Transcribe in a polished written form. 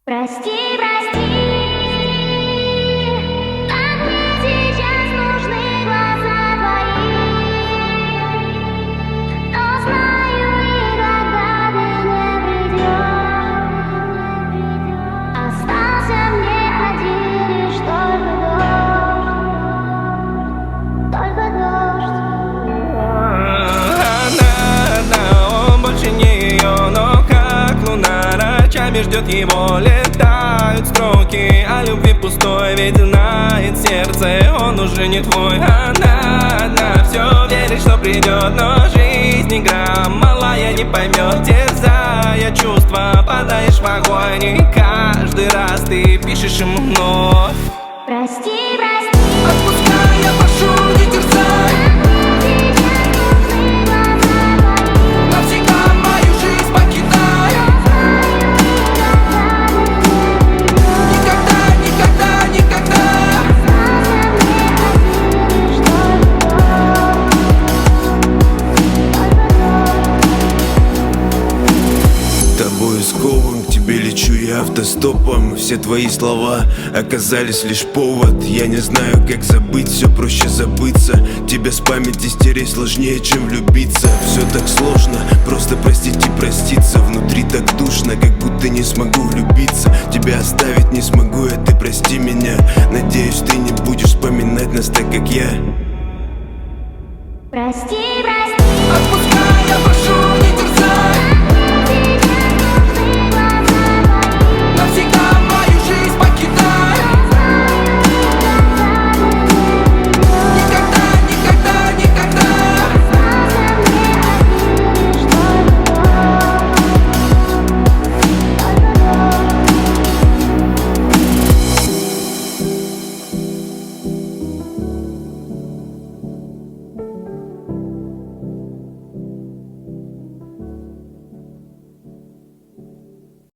Прости, прости, так мне сейчас нужны глаза твои. Но знаю, никогда ты не придешь. Остался мне один лишь только дождь. Она, он больше не ее, но как луна ночами ждет его. Летают строки о любви пустой, ведь знает сердце, он уже не твой. Она все верит, что придет, но жизнь игра малая не поймет. Терзая чувства, падаешь в огонь, и каждый раз ты пишешь ему вновь. Прости, прости, Отпускай, я прошу, не терзай. Навсегда мою жизнь покидай. Никогда, никогда, никогда. Тобою скован, к тебе лечу я автостопом. Все твои слова оказались лишь повод. Я не знаю, как забыть, все проще забыться. Тебя с памяти стереть сложнее, чем влюбиться. Все так сложно, просто простить и проститься. Внутри так душно, как будто не смогу влюбиться. Тебя оставить не смогу, а ты прости меня. Надеюсь, ты не будешь вспоминать нас так, как я. прости, прости.